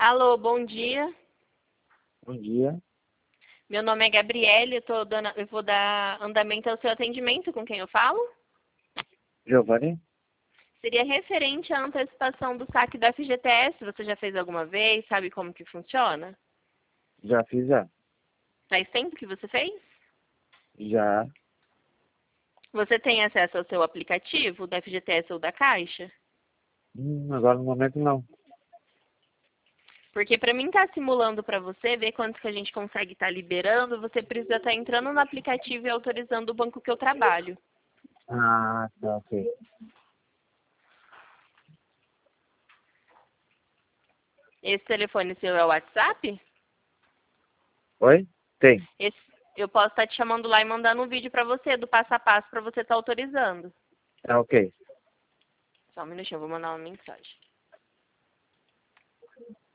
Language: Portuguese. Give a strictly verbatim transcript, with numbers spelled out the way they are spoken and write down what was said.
Alô, bom dia. Bom dia. Meu nome é Gabriele, eu, tô dando, eu vou dar andamento ao seu atendimento. Com quem eu falo? Giovanni? Seria referente à antecipação do saque da F G T S. Você já fez alguma vez? Sabe como que funciona? Já fiz já. Faz tempo que você fez? Já. Você tem acesso ao seu aplicativo da F G T S ou da Caixa? Hum, agora no momento não. Porque para mim estar simulando para você, ver quanto que a gente consegue estar liberando, você precisa estar entrando no aplicativo e autorizando o banco que eu trabalho. Ah, tá, ok. Esse telefone seu é o WhatsApp? Oi? Tem. Esse, eu posso estar te chamando lá e mandando um vídeo para você, do passo a passo, para você estar autorizando. Tá, ok. Só um minutinho, eu vou mandar uma mensagem.